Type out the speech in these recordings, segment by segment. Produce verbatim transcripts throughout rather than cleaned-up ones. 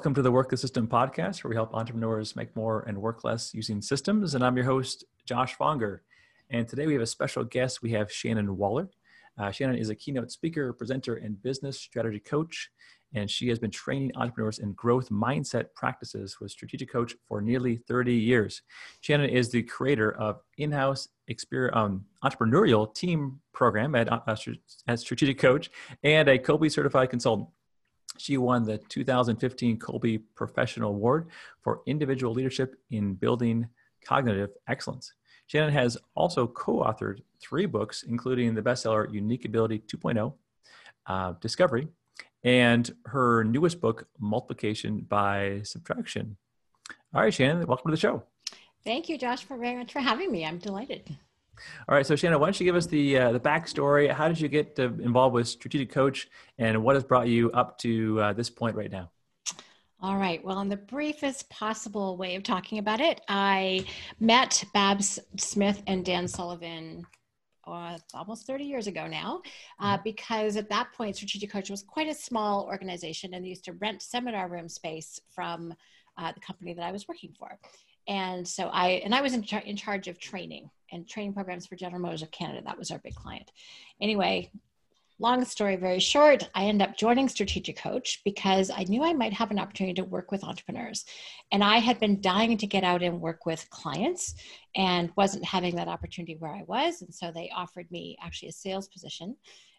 Welcome to the Work the System podcast, where we help entrepreneurs make more and work less using systems. And I'm your host, Josh Fonger. And today we have a special guest. We have Shannon Waller. Uh, Shannon is a keynote speaker, presenter, and business strategy coach. And she has been training entrepreneurs in growth mindset practices with Strategic Coach for nearly thirty years. Shannon is the creator of in-house exper- um, entrepreneurial team program at, uh, at Strategic Coach and a Kolbe certified consultant. She won the two thousand fifteen Kolbe Professional Award for individual leadership in building cognitive excellence. Shannon has also co-authored three books, including the bestseller Unique Ability two point oh, uh, Discovery, and her newest book, Multiplication by Subtraction. All right, Shannon, welcome to the show. Thank you, Josh, for very much for having me. I'm delighted. All right, so Shannon, why don't you give us the uh, the backstory? How did you get uh, involved with Strategic Coach, and what has brought you up to uh, this point right now? All right. Well, in the briefest possible way of talking about it, I met Babs Smith and Dan Sullivan uh, almost thirty years ago now, uh, because at that point, Strategic Coach was quite a small organization, and they used to rent seminar room space from uh, the company that I was working for. And so I, and I was in, char- in charge of training and training programs for General Motors of Canada. That was our big client. Anyway, long story very short, I ended up joining Strategic Coach because I knew I might have an opportunity to work with entrepreneurs. And I had been dying to get out and work with clients and wasn't having that opportunity where I was. And so they offered me actually a sales position.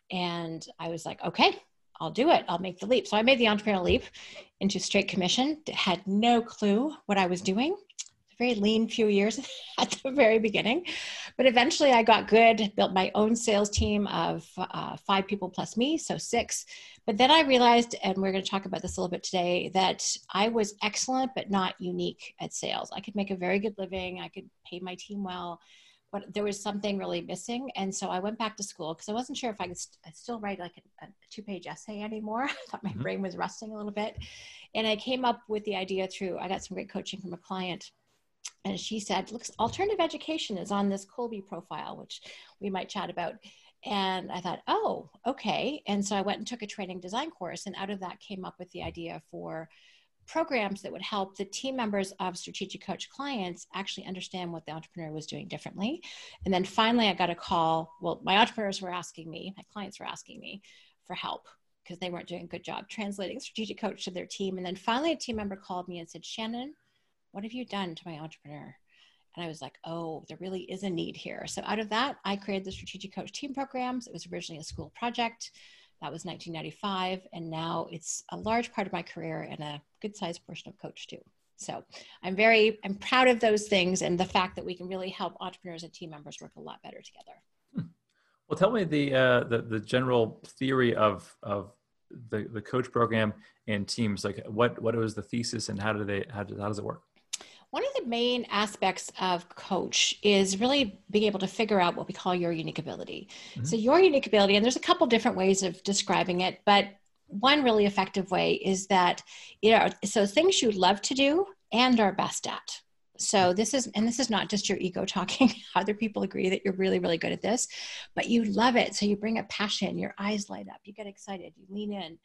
And I was like, okay, I'll do it. I'll make the leap. So I made the entrepreneurial leap into straight commission, had no clue what I was doing. Very lean few years at the very beginning, but eventually I got good, built my own sales team of uh, five people plus me, so six. But then I realized, and we're going to talk about this a little bit today, that I was excellent, but not unique at sales. I could make a very good living. I could pay my team well, but there was something really missing. And so I went back to school because I wasn't sure if I could st- still write like a, a two-page essay anymore. I thought my mm-hmm. brain was rusting a little bit. And I came up with the idea through, I got some great coaching from a client. And she said, look, alternative education is on this Kolbe profile, which we might chat about. And I thought, oh, okay. And so I went and took a training design course. And out of that came up with the idea for programs that would help the team members of Strategic Coach clients actually understand what the entrepreneur was doing differently. And then finally, I got a call. Well, my entrepreneurs were asking me, my clients were asking me for help because they weren't doing a good job translating Strategic Coach to their team. And then finally, a team member called me and said, Shannon, what have you done to my entrepreneur? And I was like, oh, there really is a need here. So out of that, I created the Strategic Coach team programs. It was originally a school project. That was nineteen ninety-five. And now it's a large part of my career and a good sized portion of coach too. So I'm very, I'm proud of those things and the fact that we can really help entrepreneurs and team members work a lot better together. Hmm. Well, tell me the, uh, the, the general theory of, of the, the coach program and teams. Like what, what was the thesis and how do they, how, do, how does it work? One of the main aspects of coach is really being able to figure out what we call your unique ability. Mm-hmm. So your unique ability, and there's a couple different ways of describing it, but one really effective way is that, you know, so things you love to do and are best at. So this is, and this is not just your ego talking. Other people agree that you're really, really good at this, but you love it. So you bring a passion, your eyes light up, you get excited, you lean in.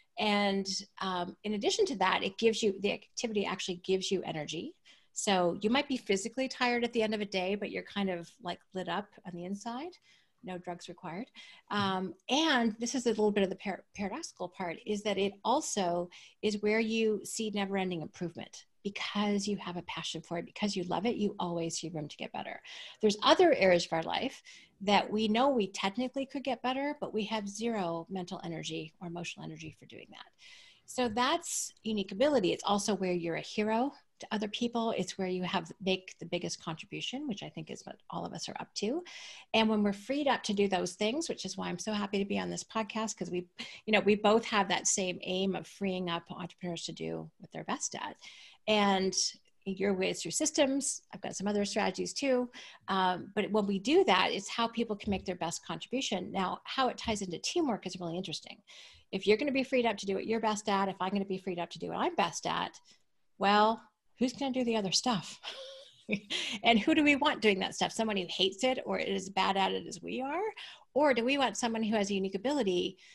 And um, in addition to that, it gives you, the activity actually gives you energy. So you might be physically tired at the end of a day, but you're kind of like lit up on the inside. No drugs required. Um, and this is a little bit of the par- paradoxical part is that it also is where you see never-ending improvement because you have a passion for it, because you love it, you always see room to get better. There's other areas of our life that we know we technically could get better, but we have zero mental energy or emotional energy for doing that. So that's unique ability. It's also where you're a hero to other people. It's where you have make the biggest contribution, which I think is what all of us are up to. And when we're freed up to do those things, which is why I'm so happy to be on this podcast, because we, you know, we both have that same aim of freeing up entrepreneurs to do what they're best at. And your way is through systems. I've got some other strategies too. Um, but when we do that, it's how people can make their best contribution. Now, how it ties into teamwork is really interesting. If you're going to be freed up to do what you're best at, if I'm going to be freed up to do what I'm best at, well, who's going to do the other stuff? And who do we want doing that stuff? Someone who hates it or is as bad at it as we are? Or do we want someone who has a unique ability,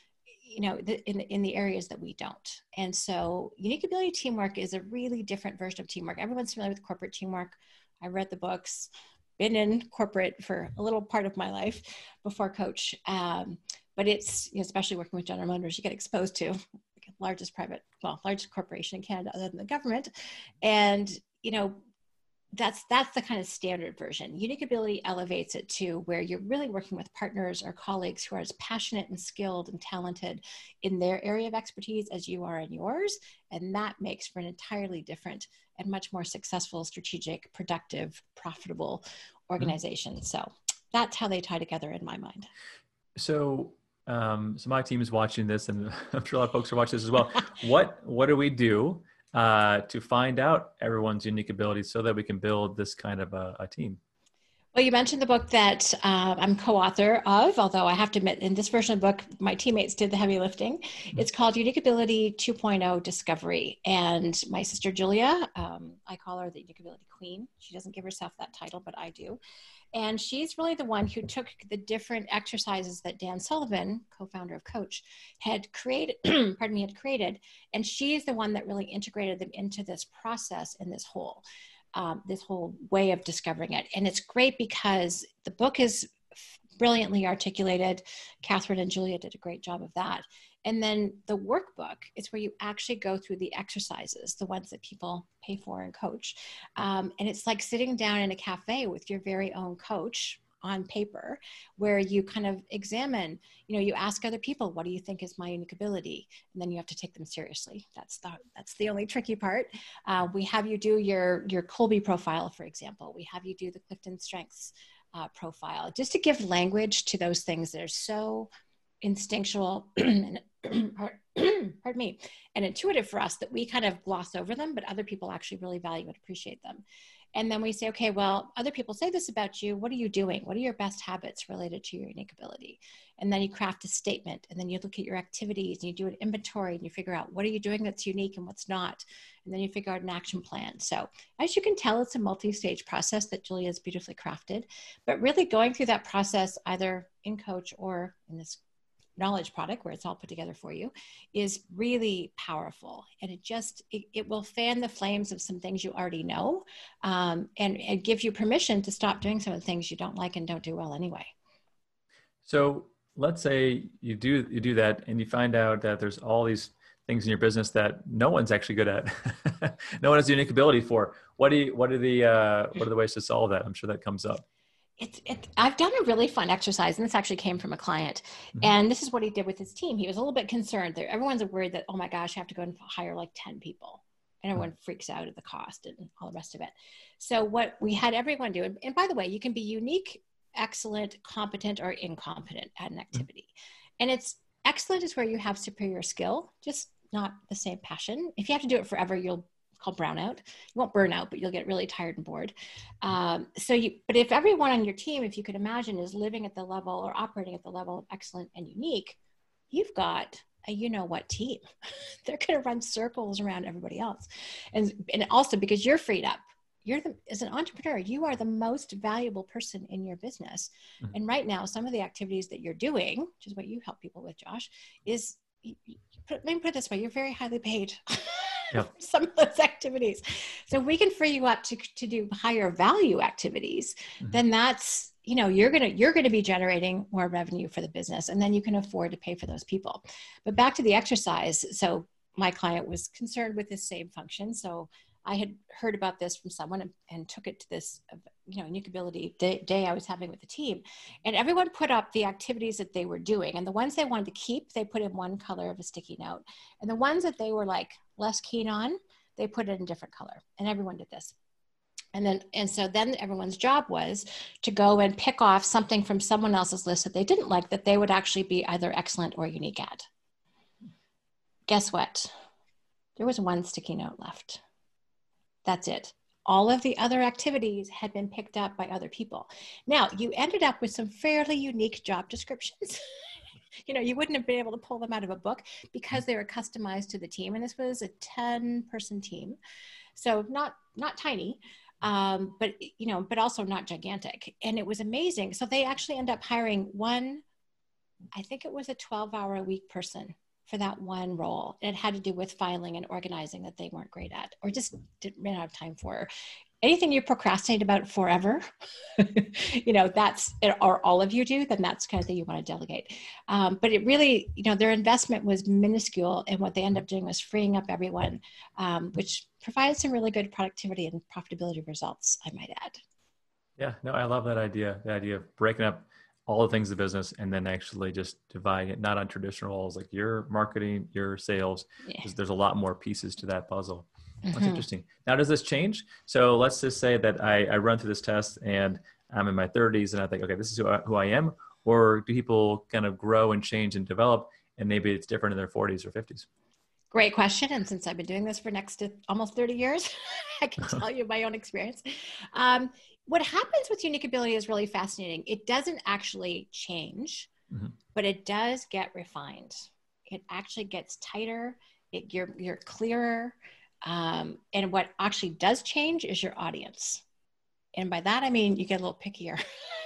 you know, the, in, in the areas that we don't. And so unique ability teamwork is a really different version of teamwork. Everyone's familiar with corporate teamwork. I read the books, been in corporate for a little part of my life before Coach. Um, but it's, you know, especially working with General Motors, you get exposed to the largest private, well, largest corporation in Canada other than the government. And, you know, that's that's the kind of standard version. Unique ability elevates it to where you're really working with partners or colleagues who are as passionate and skilled and talented in their area of expertise as you are in yours. And that makes for an entirely different and much more successful, strategic, productive, profitable organization. Mm-hmm. So that's how they tie together in my mind. So, um, so my team is watching this, and I'm sure a lot of folks are watching this as well. What what do we do Uh, to find out everyone's unique abilities so that we can build this kind of a, a team? Well, you mentioned the book that uh, I'm co-author of, although I have to admit in this version of the book, my teammates did the heavy lifting. Mm-hmm. It's called Unique Ability two point oh Discovery. And my sister Julia, um, I call her the Unique Ability Queen. She doesn't give herself that title, but I do. And she's really the one who took the different exercises that Dan Sullivan, co-founder of Coach, had created, pardon me, had created. And she's the one that really integrated them into this process and this whole, um, this whole way of discovering it. And it's great because the book is brilliantly articulated. Catherine and Julia did a great job of that. And then the workbook is where you actually go through the exercises, the ones that people pay for in Coach. Um, and it's like sitting down in a cafe with your very own coach on paper, where you kind of examine, you know, you ask other people, what do you think is my unique ability? And then you have to take them seriously. That's the, that's the only tricky part. Uh, we have you do your, your Kolbe profile, for example. We have you do the Clifton Strengths uh, profile, just to give language to those things that are so instinctual and pardon me, and intuitive for us that we kind of gloss over them, but other people actually really value and appreciate them. And then we say, okay, well, other people say this about you. What are you doing? What are your best habits related to your unique ability? And then you craft a statement, and then you look at your activities and you do an inventory and you figure out what are you doing that's unique and what's not. And then you figure out an action plan. So as you can tell, it's a multi-stage process that Julia has beautifully crafted, but really going through that process either in Coach or in this knowledge product where it's all put together for you is really powerful. And it just, it, it will fan the flames of some things you already know, um, and, and give you permission to stop doing some of the things you don't like and don't do well anyway. So let's say you do, you do that and you find out that there's all these things in your business that no one's actually good at. No one has a unique ability for. What do you, what are the, uh, what are the ways to solve that? I'm sure that comes up. It's, it, I've done a really fun exercise, and this actually came from a client. Mm-hmm. And this is what he did with his team. He was a little bit concerned. There, everyone's worried that, oh my gosh, I have to go and hire like ten people. And everyone mm-hmm. freaks out at the cost and all the rest of it. So what we had everyone do, and, and by the way, you can be unique, excellent, competent, or incompetent at an activity. Mm-hmm. And it's excellent is where you have superior skill, just not the same passion. If you have to do it forever, you'll called brownout. You won't burn out, but you'll get really tired and bored. Um, so you, but if everyone on your team, if you could imagine, is living at the level or operating at the level of excellent and unique, you've got a you-know-what team. They're going to run circles around everybody else. And, and also because you're freed up, you're the, as an entrepreneur, you are the most valuable person in your business. Mm-hmm. And right now, some of the activities that you're doing, which is what you help people with, Josh, is, you, you put, let me put it this way, you're very highly paid. Yep. Some of those activities. So if we can free you up to, to do higher value activities, mm-hmm. then that's, you know, you're going to, you're going to be generating more revenue for the business, and then you can afford to pay for those people. But back to the exercise. So my client was concerned with this same function. So I had heard about this from someone and, and took it to this, you know, unique ability day, day I was having with the team. And everyone put up the activities that they were doing. And the ones they wanted to keep, they put in one color of a sticky note. And the ones that they were like less keen on, they put it in a different color. And everyone did this. And then, and so then everyone's job was to go and pick off something from someone else's list that they didn't like, that they would actually be either excellent or unique at. Guess what? There was one sticky note left. That's it. All of the other activities had been picked up by other people. Now, you ended up with some fairly unique job descriptions. You know, you wouldn't have been able to pull them out of a book because they were customized to the team. And this was a ten person team. So not, not tiny, um, but, you know, but also not gigantic. And it was amazing. So they actually end up hiring one I think it was a twelve hour a week person for that one role. It had to do with filing and organizing that they weren't great at, or just didn't run out of time for. Anything you procrastinate about forever, you know, that's, or all of you do, then that's kind of thing you want to delegate. Um, but it really, you know, their investment was minuscule, and what they ended up doing was freeing up everyone, um, which provided some really good productivity and profitability results, I might add. Yeah, no, I love that idea. The idea of breaking up all the things of business and then actually just dividing it, not on traditional roles like your marketing, your sales, because yeah. there's a lot more pieces to that puzzle. That's mm-hmm. interesting. Now, does this change? So let's just say that I, I run through this test and I'm in my thirties and I think, okay, this is who I, who I am. Or do people kind of grow and change and develop, and maybe it's different in their forties or fifties? Great question. And since I've been doing this for next to almost thirty years, I can tell you my own experience. Um, what happens with unique ability is really fascinating. It doesn't actually change, mm-hmm. but it does get refined. It actually gets tighter. It, you're, you're clearer. Um, and what actually does change is your audience. And by that, I mean, you get a little pickier.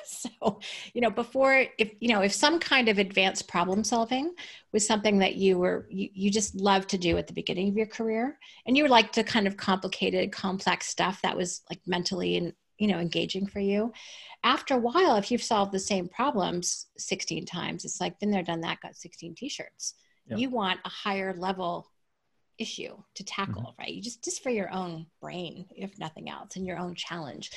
So, you know, before, if, you know, if some kind of advanced problem solving was something that you were, you, you just loved to do at the beginning of your career, and you were like to kind of complicated, complex stuff that was like mentally and, you know, engaging for you. After a while, if you've solved the same problems sixteen times, it's like, been there, done that, got sixteen t-shirts. Yep. You want a higher level issue to tackle, mm-hmm. right? You just, just for your own brain, if nothing else, and your own challenge.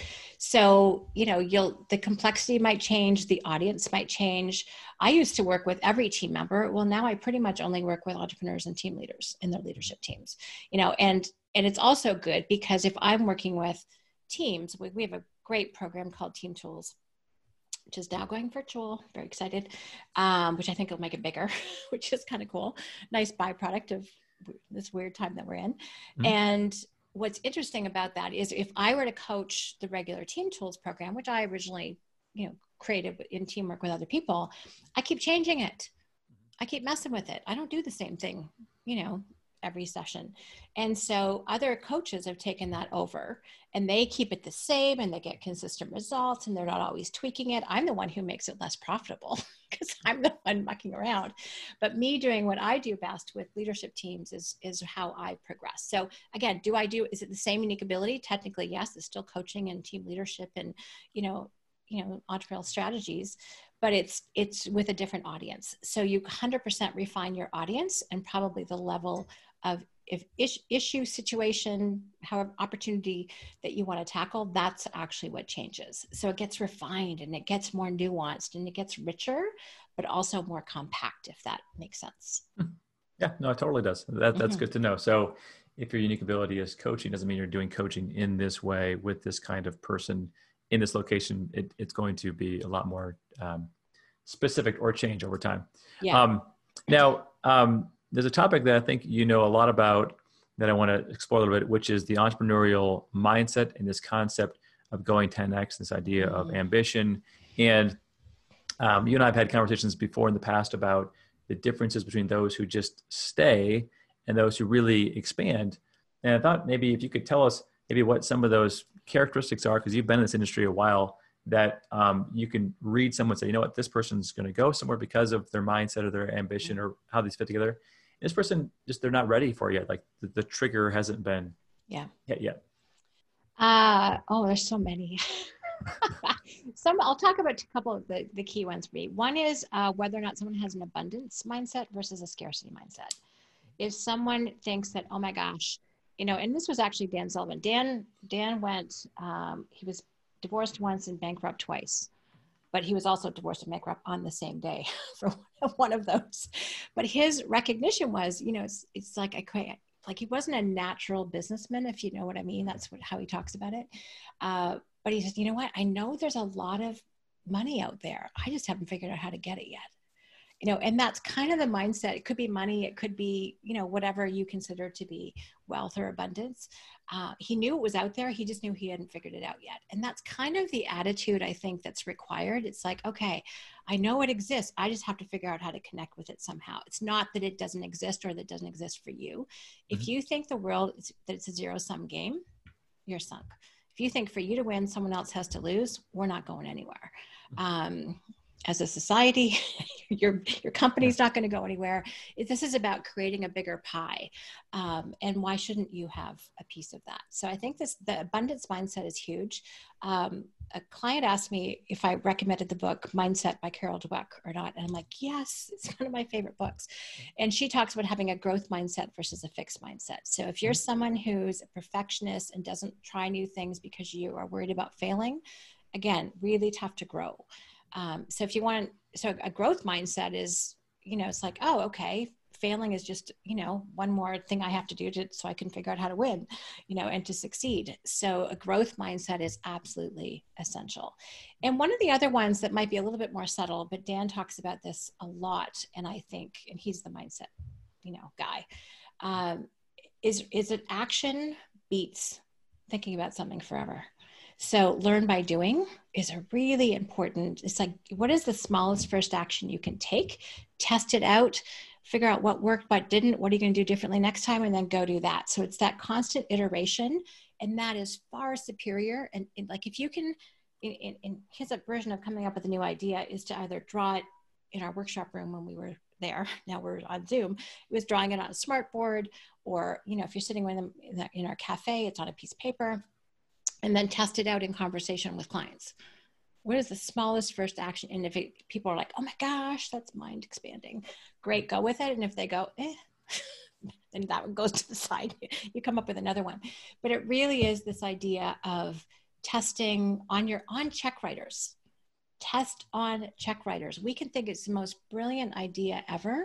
So, you know, you'll, the complexity might change, the audience might change. I used to work with every team member. Well, now I pretty much only work with entrepreneurs and team leaders in their leadership teams, you know, and, and it's also good because if I'm working with teams, we, we have a great program called Team Tools, which is now going virtual, very excited, um, which I think will make it bigger, which is kind of cool. Nice byproduct of this weird time that we're in. Mm-hmm. And what's interesting about that is if I were to coach the regular Team Tools program, which I originally, you know, created in teamwork with other people, I keep changing it. I keep messing with it. I don't do the same thing, you know, every session. And so other coaches have taken that over and they keep it the same and they get consistent results and they're not always tweaking it. I'm the one who makes it less profitable because I'm the one mucking around. But me doing what I do best with leadership teams is, is how I progress. So again, do I do, is it the same unique ability? Technically, yes, it's still coaching and team leadership and, you know, you know, entrepreneurial strategies, but it's, it's with a different audience. So you one hundred percent refine your audience and probably the level of if ish, issue, situation, however, opportunity that you want to tackle, that's actually what changes. So it gets refined and it gets more nuanced and it gets richer, but also more compact, if that makes sense. Yeah, no, it totally does. That, that's mm-hmm. good to know. So if your unique ability is coaching, doesn't mean you're doing coaching in this way with this kind of person in this location. It, it's going to be a lot more um, specific or change over time. Yeah. Um, now, um, there's a topic that I think you know a lot about that I want to explore a little bit, which is the entrepreneurial mindset and this concept of going ten X, this idea mm-hmm. of ambition. And um, you and I have had conversations before in the past about the differences between those who just stay and those who really expand. And I thought maybe if you could tell us maybe what some of those characteristics are, because you've been in this industry a while, that um, you can read someone and say, you know what, this person's going to go somewhere because of their mindset or their ambition or how these fit together. This person just, they're not ready for it yet. Like the, the trigger hasn't been yeah. hit yet. Uh, oh, there's so many. Some, I'll talk about a couple of the, the key ones for me. One is uh, whether or not someone has an abundance mindset versus a scarcity mindset. If someone thinks that, oh my gosh, you know, and this was actually Dan Sullivan. Dan, Dan went, um, he was divorced once and bankrupt twice. But he was also divorced and bankrupt on the same day for one of those. But his recognition was, you know, it's, it's like, I quite, like he wasn't a natural businessman, if you know what I mean. That's what, how he talks about it. Uh, but he said, you know what? I know there's a lot of money out there. I just haven't figured out how to get it yet. You know, and that's kind of the mindset. It could be money. It could be, you know, whatever you consider to be wealth or abundance. Uh, he knew it was out there. He just knew he hadn't figured it out yet. And that's kind of the attitude I think that's required. It's like, okay, I know it exists. I just have to figure out how to connect with it somehow. It's not that it doesn't exist or that it doesn't exist for you. Mm-hmm. If you think the world is, that it's a zero sum game, you're sunk. If you think for you to win, someone else has to lose, we're not going anywhere. Um, as a society, your your company's not going to go anywhere. This is about creating a bigger pie. Um, and why shouldn't you have a piece of that? So I think this, the abundance mindset is huge. Um, a client asked me if I recommended the book Mindset by Carol Dweck or not. And I'm like, yes, it's one of my favorite books. And she talks about having a growth mindset versus a fixed mindset. So if you're someone who's a perfectionist and doesn't try new things because you are worried about failing, again, really tough to grow. Um, so if you want, so a growth mindset is, you know, it's like, oh, okay, failing is just, you know, one more thing I have to do to, so I can figure out how to win, you know, and to succeed. So a growth mindset is absolutely essential. And one of the other ones that might be a little bit more subtle, but Dan talks about this a lot. And I think, and he's the mindset, you know, guy, um, is, is it action beats thinking about something forever. So learn by doing is a really important, it's like, what is the smallest first action you can take? Test it out, figure out what worked, what didn't, what are you going to do differently next time, and then go do that. So it's that constant iteration, and that is far superior. And, and like, if you can, in, in, in his version of coming up with a new idea is to either draw it in our workshop room when we were there, now we're on Zoom, it was drawing it on a smart board, or, you know, if you're sitting with them in, the, in our cafe, it's on a piece of paper. And then test it out in conversation with clients. What is the smallest first action? And if it, people are like, oh my gosh, that's mind expanding, great, go with it. And if they go, eh, then that one goes to the side. You come up with another one. But it really is this idea of testing on your, on check writers. Test on check writers. We can think it's the most brilliant idea ever,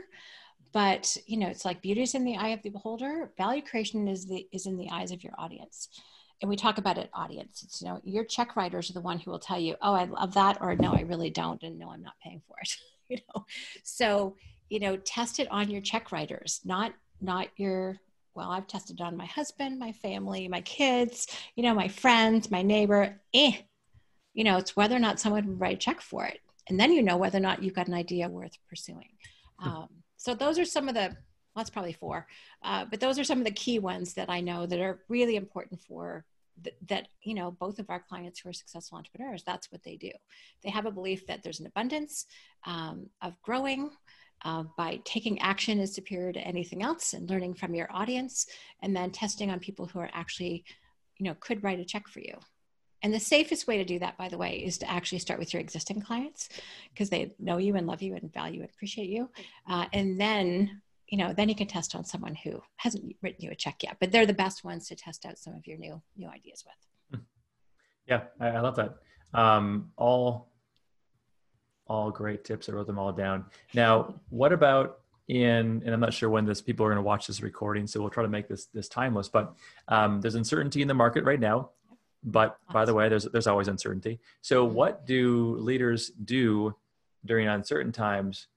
but you know, it's like beauty is in the eye of the beholder. Value creation is the, is in the eyes of your audience. And we talk about it, audience. It's, you know, your check writers are the one who will tell you, oh, I love that, or no, I really don't, and no, I'm not paying for it. You know, so, you know, test it on your check writers, not, not your, well, I've tested it on my husband, my family, my kids, you know, my friends, my neighbor, eh, you know, it's whether or not someone would write a check for it. And then you know whether or not you've got an idea worth pursuing. Um, so those are some of the, well, that's probably four, uh, but those are some of the key ones that I know that are really important for th- that, you know, both of our clients who are successful entrepreneurs, that's what they do. They have a belief that there's an abundance um, of growing uh, by taking action is superior to anything else, and learning from your audience, and then testing on people who are actually, you know, could write a check for you. And the safest way to do that, by the way, is to actually start with your existing clients, because they know you and love you and value and appreciate you. Uh, and then, you know, then you can test on someone who hasn't written you a check yet, but they're the best ones to test out some of your new, new ideas with. Yeah, I, I love that. Um, all, all great tips. I wrote them all down. Now, what about in, and I'm not sure when this, people are going to watch this recording, so we'll try to make this, this timeless, but um, there's uncertainty in the market right now. But by the way, there's, there's always uncertainty. So what do leaders do during uncertain times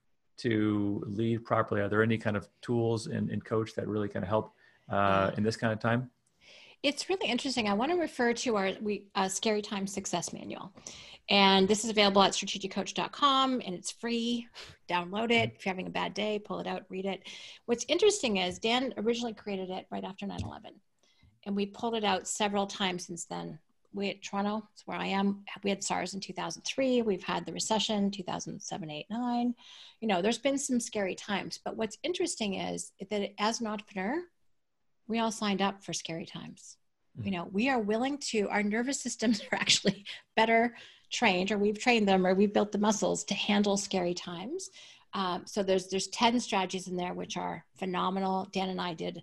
to lead properly? Are there any kind of tools and, and coach that really kind of help uh, in this kind of time? It's really interesting. I want to refer to our we, uh, Scary Times Success Manual. And this is available at strategic coach dot com, and it's free. Download it. If you're having a bad day, pull it out, read it. What's interesting is Dan originally created it right after nine eleven. And we pulled it out several times since then. We at Toronto, it's where I am. We had SARS in two thousand three. We've had the recession, two thousand seven, eight, nine. You know, there's been some scary times. But what's interesting is that as an entrepreneur, we all signed up for scary times. Mm-hmm. You know, we are willing to, our nervous systems are actually better trained, or we've trained them, or we've built the muscles to handle scary times. Um, so there's, there's ten strategies in there, which are phenomenal. Dan and I did,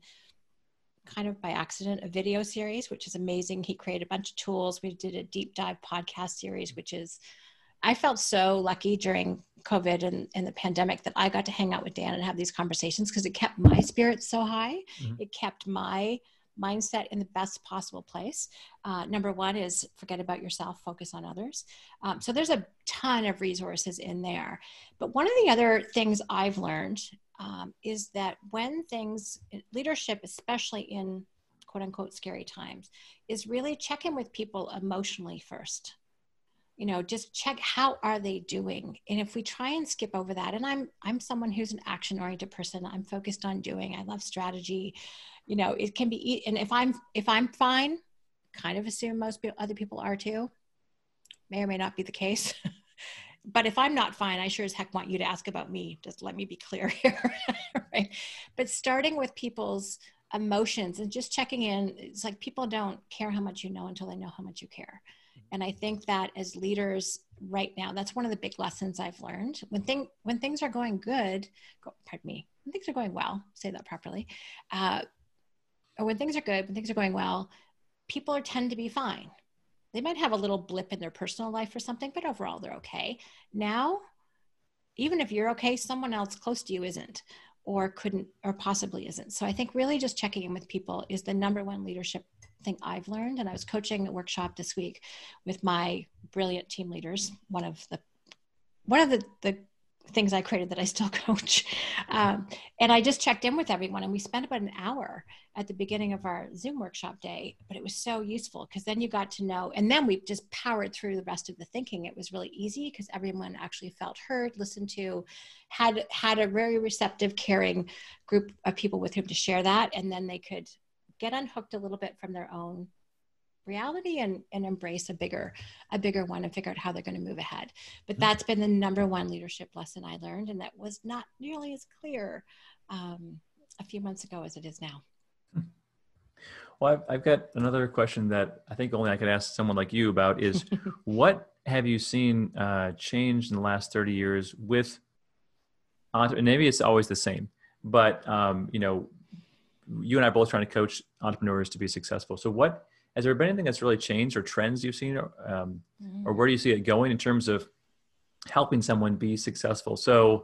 kind of by accident, a video series, which is amazing. He created a bunch of tools. We did a deep dive podcast series, which is, I felt so lucky during COVID and, and the pandemic that I got to hang out with Dan and have these conversations, because it kept my spirits so high. Mm-hmm. It kept my mindset in the best possible place. Uh, number one is forget about yourself, focus on others. Um, so there's a ton of resources in there. But one of the other things I've learned Um, is that when things, leadership, especially in quote unquote scary times, is really check in with people emotionally first. You know, just check, how are they doing? And if we try and skip over that, and I'm, I'm someone who's an action oriented person, I'm focused on doing, I love strategy, you know, it can be, and if I'm, if I'm fine, kind of assume most people, other people are too, may or may not be the case. but if I'm not fine, I sure as heck want you to ask about me. Just let me be clear here. Right? But starting with people's emotions and just checking in, it's like people don't care how much you know until they know how much you care. And I think that as leaders right now, that's one of the big lessons I've learned. When thing when things are going good, go, pardon me, when things are going well, say that properly, uh, or when things are good, when things are going well, people are tend to be fine. They might have a little blip in their personal life or something, but overall they're okay. Now, even if you're okay, someone else close to you isn't, or couldn't, or possibly isn't. So I think really just checking in with people is the number one leadership thing I've learned. And I was coaching a workshop this week with my brilliant team leaders. One of the, one of the, the things I created that I still coach. Um, and I just checked in with everyone, and we spent about an hour at the beginning of our Zoom workshop day, but it was so useful because then you got to know, and then we just powered through the rest of the thinking. It was really easy because everyone actually felt heard, listened to, had, had a very receptive, caring group of people with whom to share that. And then they could get unhooked a little bit from their own reality and, and embrace a bigger, a bigger one and figure out how they're going to move ahead. But that's been the number one leadership lesson I learned. And that was not nearly as clear um, a few months ago as it is now. Well, I've, I've got another question that I think only I could ask someone like you about is what have you seen uh, change in the last thirty years with, and maybe it's always the same, but um, you know, you and I are both trying to coach entrepreneurs to be successful. So what, has there been anything that's really changed or trends you've seen, or, um, mm-hmm. or where do you see it going in terms of helping someone be successful? So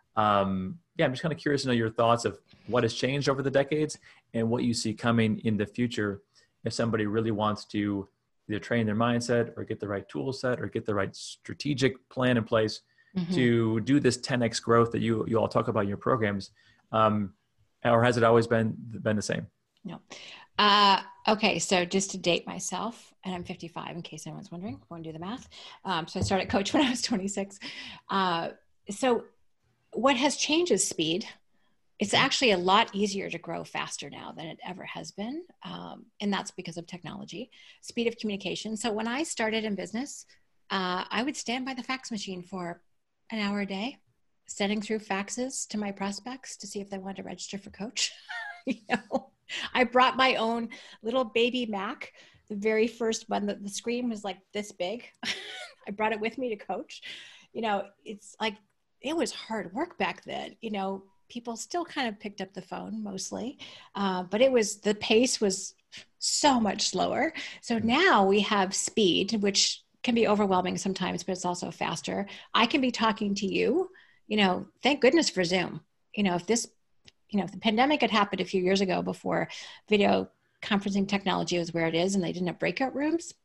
um, yeah, I'm just kind of curious to know your thoughts of what has changed over the decades and what you see coming in the future if somebody really wants to either train their mindset or get the right tool set or get the right strategic plan in place mm-hmm. to do this ten X growth that you, you all talk about in your programs. Um, or has it always been, been the same? No. Uh, okay. So just to date myself, and I'm fifty-five in case anyone's wondering, I want to do the math. Um, so I started coach when I was twenty-six. Uh, so what has changed is speed. It's actually a lot easier to grow faster now than it ever has been. Um, and that's because of technology, speed of communication. So when I started in business, uh, I would stand by the fax machine for an hour a day, sending through faxes to my prospects to see if they wanted to register for coach. You know, I brought my own little baby Mac, the very first one, the, the screen was like this big. I brought it with me to coach. You know, it's like, it was hard work back then. You know, people still kind of picked up the phone mostly, uh, but it was, the pace was so much slower. So now we have speed, which can be overwhelming sometimes, but it's also faster. I can be talking to you, you know, thank goodness for Zoom. You know, if this, you know, if the pandemic had happened a few years ago before video conferencing technology was where it is and they didn't have breakout rooms,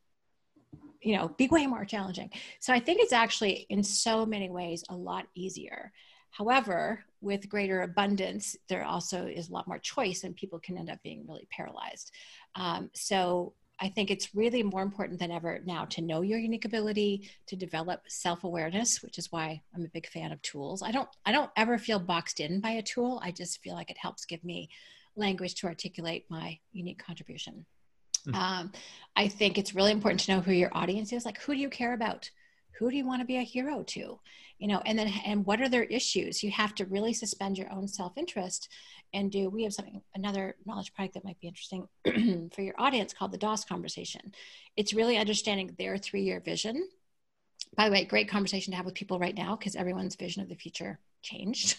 you know, be way more challenging. So I think it's actually in so many ways a lot easier. However, with greater abundance, there also is a lot more choice and people can end up being really paralyzed. Um, so I think it's really more important than ever now to know your unique ability, to develop self-awareness, which is why I'm a big fan of tools. I don't, I don't ever feel boxed in by a tool. I just feel like it helps give me language to articulate my unique contribution. Mm-hmm. Um, I think it's really important to know who your audience is. Like, who do you care about? Who do you want to be a hero to? You know, and then, and what are their issues? You have to really suspend your own self-interest and do, we have something, another knowledge product that might be interesting for your audience called the DOS conversation. It's really understanding their three-year vision. By the way, great conversation to have with people right now because everyone's vision of the future changed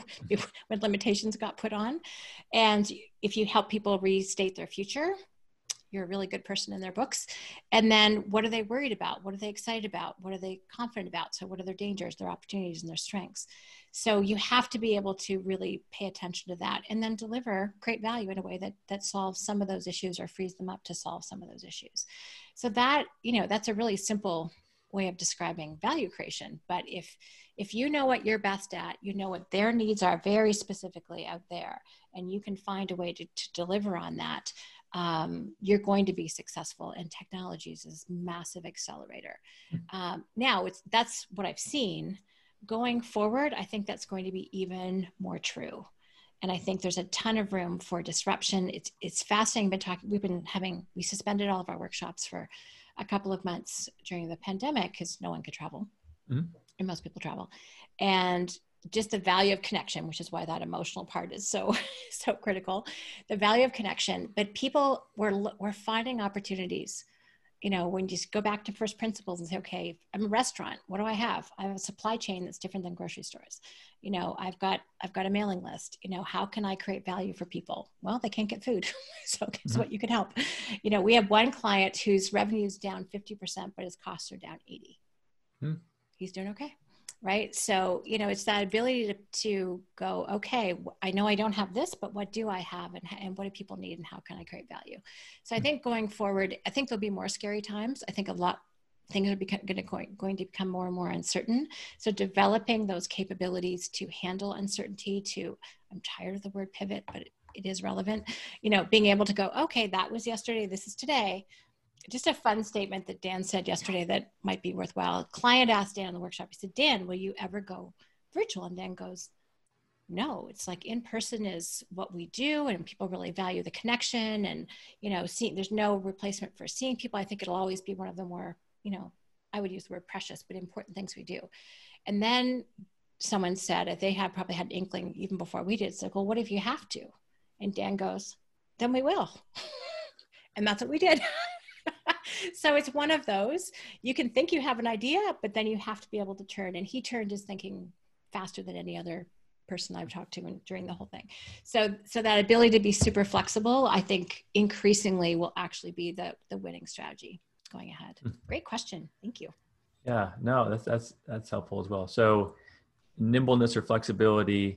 when limitations got put on. And if you help people restate their future, you're a really good person in their books. And then what are they worried about? What are they excited about? What are they confident about? So what are their dangers, their opportunities, and their strengths? So you have to be able to really pay attention to that and then deliver great value in a way that, that solves some of those issues or frees them up to solve some of those issues. So that, you know, that's a really simple way of describing value creation. But if, if you know what you're best at, you know what their needs are very specifically out there, and you can find a way to, to deliver on that, um, you're going to be successful, and technologies is a massive accelerator. Um, now it's, that's what I've seen. Going forward, I think that's going to be even more true. And I think there's a ton of room for disruption. It's, it's fascinating. Been talking, we've been having, we suspended all of our workshops for a couple of months during the pandemic because no one could travel. Mm-hmm. and most people travel. And just the value of connection, which is why that emotional part is so, so critical, the value of connection. But people were, were finding opportunities. You know, when you just go back to first principles and say, okay, I'm a restaurant. What do I have? I have a supply chain that's different than grocery stores. You know, I've got, I've got a mailing list. You know, how can I create value for people? Well, they can't get food. So guess mm-hmm. what? You can help. You know, we have one client whose revenue is down fifty percent, but his costs are down eighty. Mm. He's doing okay. Right. So, you know, it's that ability to, to go, okay, I know I don't have this, but what do I have, and, and what do people need, and how can I create value? So I think going forward, I think there'll be more scary times. I think a lot things are become, going, to, going to become more and more uncertain. So developing those capabilities to handle uncertainty, to, I'm tired of the word pivot, but it, it is relevant, you know, being able to go, okay, that was yesterday, this is today. Just a fun statement that Dan said yesterday that might be worthwhile. A client asked Dan in the workshop, he said, Dan, will you ever go virtual? And Dan goes, no, it's like in person is what we do. And people really value the connection, and, you know, seeing, there's no replacement for seeing people. I think it'll always be one of the more, you know, I would use the word precious, but important things we do. And then someone said, they had probably had an inkling even before we did. It's like, well, what if you have to? And Dan goes, then we will. And that's what we did. So it's one of those, you can think you have an idea, but then you have to be able to turn. And he turned his thinking faster than any other person I've talked to in, during the whole thing. So, so that ability to be super flexible, I think increasingly will actually be the, the winning strategy going ahead. Mm-hmm. Great question. Thank you. Yeah, no, that's, that's, that's helpful as well. So nimbleness or flexibility,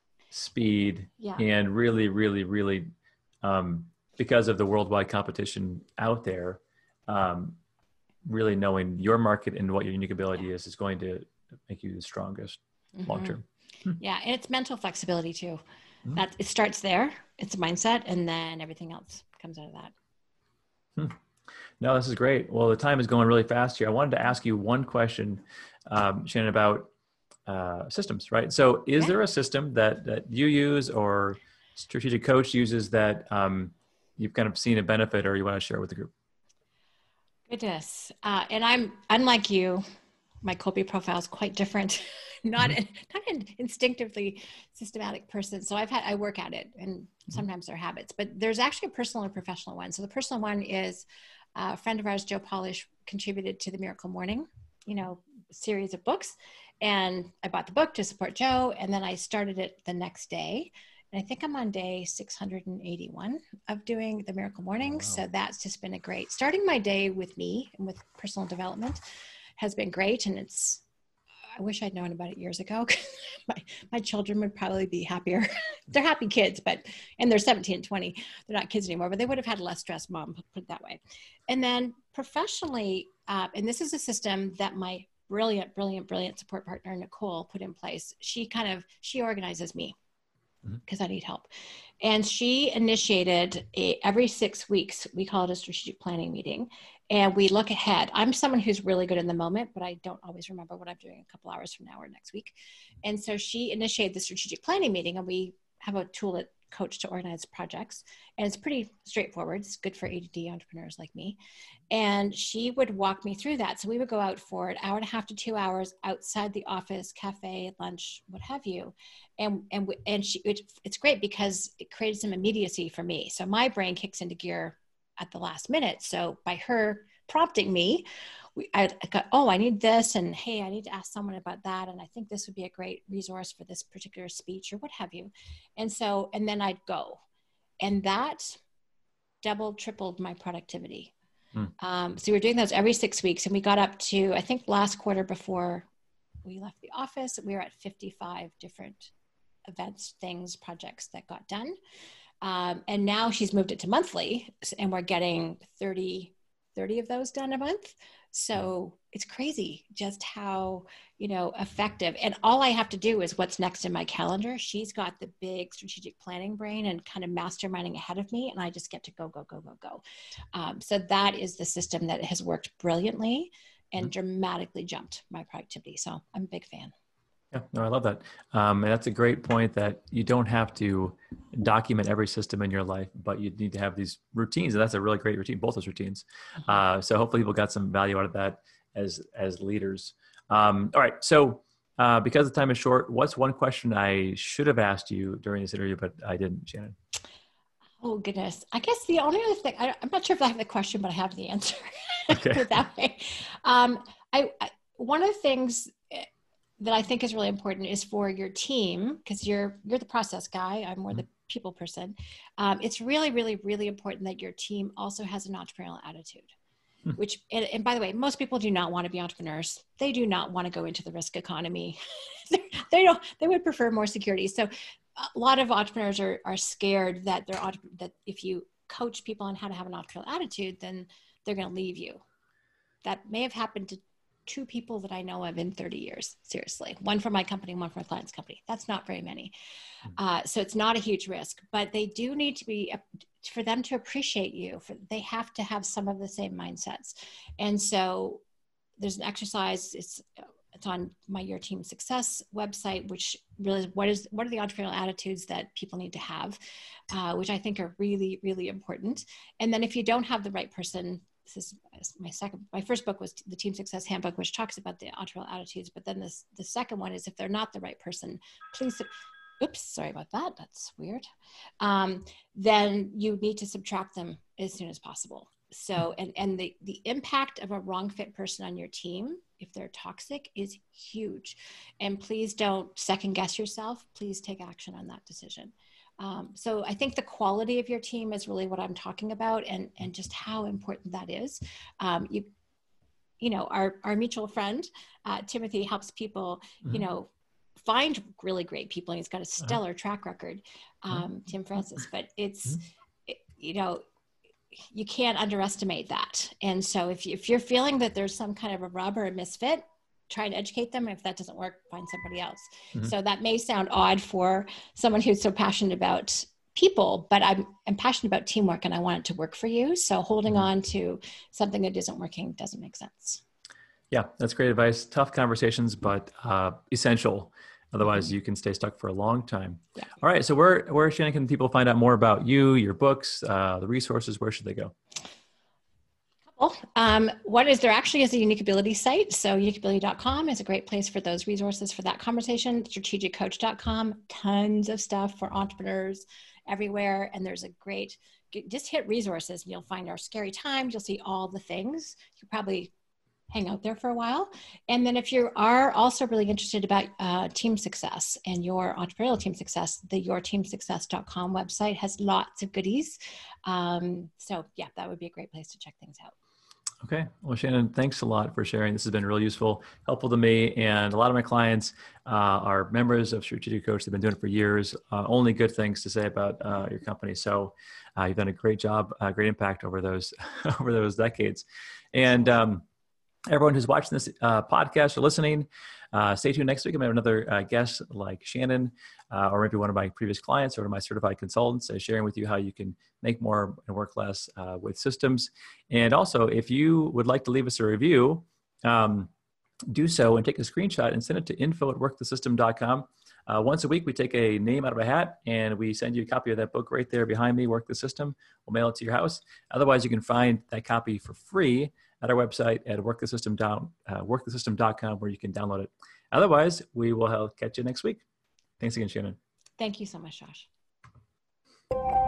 speed, yeah. and really, really, really, um, because of the worldwide competition out there, um, really knowing your market and what your unique ability yeah. is, is going to make you the strongest mm-hmm. long-term. Hmm. Yeah. And it's mental flexibility too. Mm-hmm. That it starts there. It's a mindset, and then everything else comes out of that. Hmm. No, this is great. Well, the time is going really fast here. I wanted to ask you one question, um, Shannon, about uh, systems, right? So is yeah. there a system that, that you use or strategic coach uses that um, you've kind of seen a benefit or you want to share with the group? Goodness. Uh, and I'm, unlike you, my Kolbe profile is quite different. not, mm-hmm. not an instinctively systematic person. So I've had, I work at it, and sometimes they're habits, but there's actually a personal and professional one. So the personal one is a friend of ours, Joe Polish, contributed to the Miracle Morning, you know, series of books. And I bought the book to support Joe. And then I started it the next day. And I think I'm on day six hundred eighty-one of doing the Miracle Morning. Oh, wow. So that's just been a great, starting my day with me and with personal development has been great. And it's, I wish I'd known about it years ago. my, my children would probably be happier. They're happy kids, but, and they're seventeen and twenty. They're not kids anymore, but they would have had a less stressed mom, put it that way. And then professionally, uh, and this is a system that my brilliant, brilliant, brilliant support partner, Nicole, put in place. She kind of, she organizes me, because mm-hmm. I need help. And she initiated a, every six weeks, we call it a strategic planning meeting. And we look ahead. I'm someone who's really good in the moment, but I don't always remember what I'm doing a couple hours from now or next week. And so she initiated the strategic planning meeting, and we have a tool at Coach to organize projects. And it's pretty straightforward. It's good for A D D entrepreneurs like me. And she would walk me through that. So we would go out for an hour and a half to two hours outside the office, cafe, lunch, what have you. And, and, and she, it, it's great because it created some immediacy for me. So my brain kicks into gear at the last minute. So by her prompting me, we, I, I got, oh, I need this. And hey, I need to ask someone about that. And I think this would be a great resource for this particular speech or what have you. And so, and then I'd go. And that doubled, tripled my productivity. Hmm. Um, so we were doing those every six weeks. And we got up to, I think last quarter before we left the office, we were at fifty-five different events, things, projects that got done. Um, and now she's moved it to monthly, and we're getting thirty, thirty of those done a month. So it's crazy just how, you know, effective. And all I have to do is what's next in my calendar. She's got the big strategic planning brain and kind of masterminding ahead of me. And I just get to go, go, go, go, go. Um, so that is the system that has worked brilliantly and mm-hmm. dramatically jumped my productivity. So I'm a big fan. Yeah, no, I love that. Um, and that's a great point that you don't have to document every system in your life, but you need to have these routines. And that's a really great routine, both those routines. Uh, so hopefully people got some value out of that. as, as leaders. Um, all right. So uh, because the time is short, what's one question I should have asked you during this interview, but I didn't, Shannon? Oh, goodness. I guess the only other thing, I, I'm not sure if I have the question, but I have the answer. Okay. Put it that way. Um, I, I, one of the things that I think is really important is for your team, because you're, you're the process guy, I'm more the people person. Um, it's really, really, really important that your team also has an entrepreneurial attitude. Hmm. Which, and, and by the way, most people do not want to be entrepreneurs. They do not want to go into the risk economy. they don't, they would prefer more security. So a lot of entrepreneurs are, are scared that they're, that if you coach people on how to have an entrepreneurial attitude, then they're going to leave you. That may have happened to two people that I know of in thirty years. Seriously, one from my company, one from my client's company. That's not very many. Uh, so it's not a huge risk, but they do need to be, for them to appreciate you, for, they have to have some of the same mindsets. And so there's an exercise, it's, it's on my Your Team Success website, which really, what is, what are the entrepreneurial attitudes that people need to have, uh, which I think are really, really important. And then if you don't have the right person, this is my second, my first book was the Team Success Handbook, which talks about the entrepreneurial attitudes. But then this, the second one is if they're not the right person, please, oops, sorry about that. That's weird. Um, then you need to subtract them as soon as possible. So, and, and the, the impact of a wrong fit person on your team, if they're toxic, is huge. And please don't second guess yourself. Please take action on that decision. Um, so I think the quality of your team is really what I'm talking about, and, and just how important that is. Um, you, you know, our, our mutual friend, uh, Timothy, helps people, mm-hmm. you know, find really great people, and he's got a stellar uh-huh. track record, um, uh-huh. Tim Francis, but it's, mm-hmm. it, you know, you can't underestimate that. And so if, you, if you're feeling that there's some kind of a rub or a misfit, try to educate them. If that doesn't work, find somebody else. Mm-hmm. So that may sound odd for someone who's so passionate about people, but I'm, I'm passionate about teamwork, and I want it to work for you. So holding mm-hmm. on to something that isn't working doesn't make sense. Yeah, that's great advice. Tough conversations, but uh, essential. Otherwise, mm-hmm. you can stay stuck for a long time. Yeah. All right. So where, where, Shannon, can people find out more about you, your books, uh, the resources? Where should they go? Um, what is there actually is a Unique Ability site. So unique ability dot com is a great place for those resources for that conversation. strategic coach dot com, tons of stuff for entrepreneurs everywhere. And there's a great, just hit resources and you'll find our scary times. You'll see all the things. You probably hang out there for a while. And then if you are also really interested about uh, team success and your entrepreneurial team success, the your team success dot com website has lots of goodies. Um, so yeah, that would be a great place to check things out. Okay. Well, Shannon, thanks a lot for sharing. This has been really useful, helpful to me. And a lot of my clients uh, are members of Strategic Coach. They've been doing it for years. Uh, only good things to say about uh, your company. So uh, you've done a great job, uh, great impact over those, over those decades. And um, everyone who's watching this uh, podcast or listening, uh, stay tuned next week. I'm going to have another uh, guest like Shannon, uh, or maybe one of my previous clients or one of my certified consultants, uh, sharing with you how you can make more and work less uh, with systems. And also, if you would like to leave us a review, um, do so and take a screenshot and send it to info at work the system dot com. Uh, once a week, we take a name out of a hat and we send you a copy of that book right there behind me, Work the System. We'll mail it to your house. Otherwise, you can find that copy for free at our website at work the system dot com, where you can download it. Otherwise, we will catch you next week. Thanks again, Shannon. Thank you so much, Josh.